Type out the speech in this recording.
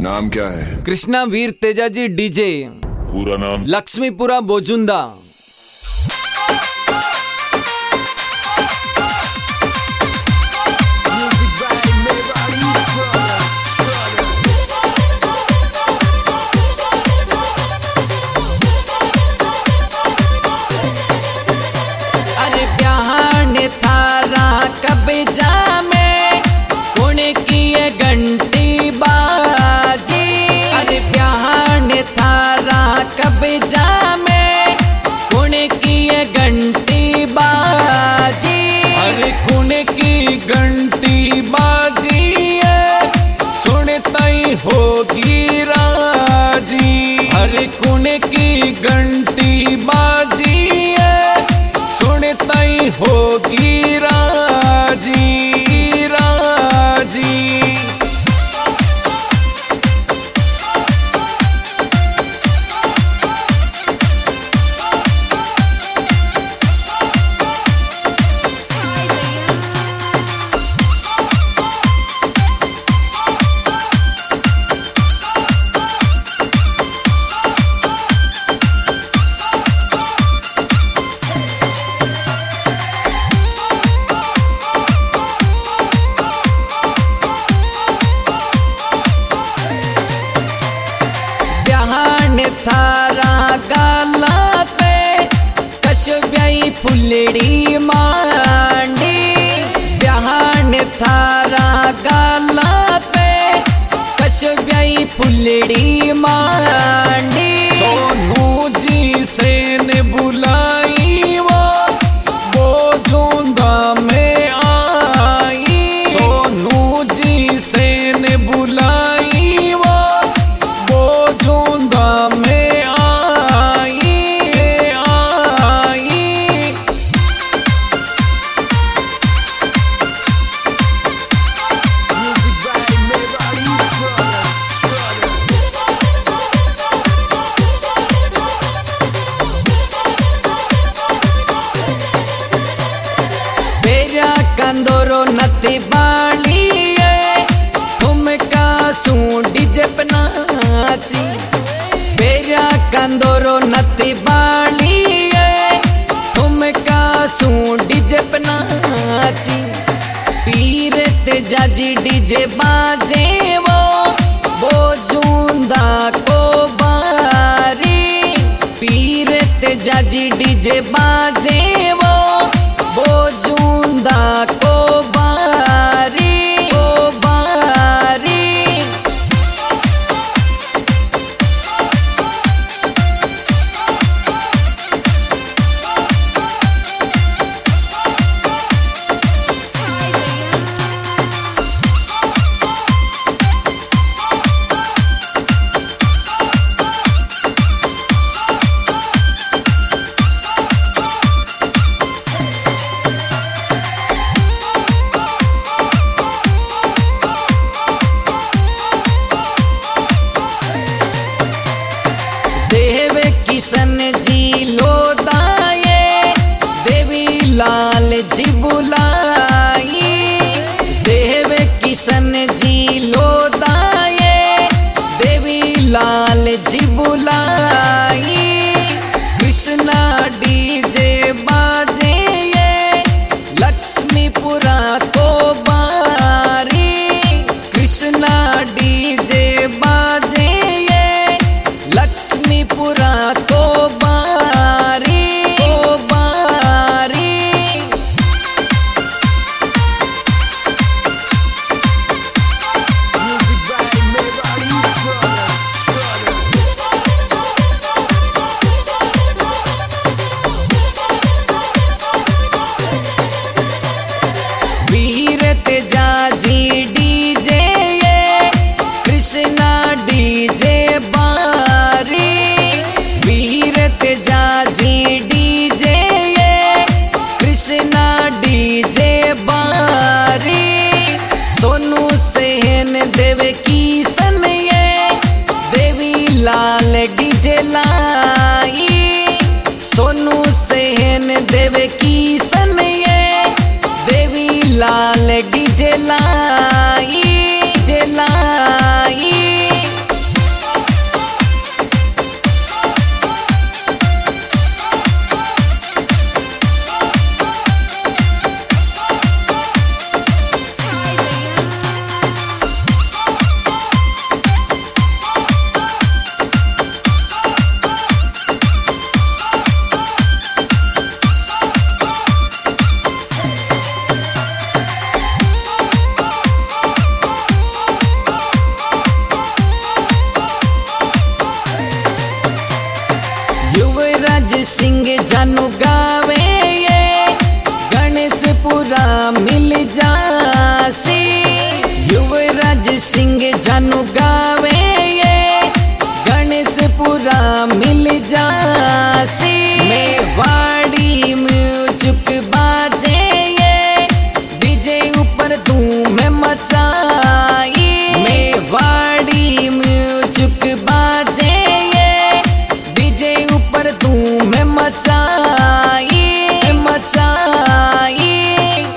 नाम क्या है? कृष्णा वीर तेजाजी डीजे। पूरा नाम? लक्ष्मीपुरा बोजुंदा। अरे प्यार थारा कब जामे पुणे की ये घंटी बाजी। अरे प्यार थारा कब जामे पुणे की ये घंटी बाजी। अरे पुणे की घंटी बाजी है सुनता ही होगी राजी। अरे पुणे की घंटी बाजी है सुनता ही होगी राजी राजी। थारा गाला पे कशब्याई फुलड़ी मांडी। ब्याहन थारा गाला पे कशब्याई फुलड़ी मांडी। सोनू जी से ने बुलाई वो जोंदा में आई। सोनू जी से ने बुलाई वो जोंदा में आई आई। बेरा कंदोरो नती बाली तुमका सूंडी जपनाची। बेरा कंदोरो नती बाली तुमका सूंडी जपनाची। पीर तेजाजी डीजे बाजे वो जूंदा को बारी। पीर तेजाजी डीजे बाजे वो जूंदा को बारी को बारी। किशन जी लोदाये देवी लाल जी बुलाई। देव किशन जी लोदाये देवी लाल जी बुलाई। कृष्णा डीजे बाजे ये लक्ष्मीपुरा को बारी। कृष्णा डीजे बाजे ये लक्ष्मीपुरा को बारी को बारी। वीर तेजाजी डीजे ये कृष्णा डीजे बारी। वीर तेजाजी डीजे ये कृष्णा डीजे बारी। सोनू सेन देव किशन ये देवी लाल डीजे लाई। सोनू सेन देव किशन ये देवी लाल डीजे लाई जलाई। सिंह जानू गावे ये गणेशपुरा मिल जासी। युवराज सिंह जानू गावे ये गणेशपुरा मिल जासी। मेवाड़ी म्यूजिक बाजे ये डीजे ऊपर धूम मचाई। मेवाड़ी म्यूजिक बाजे ये डीजे ऊपर धूम मचाई।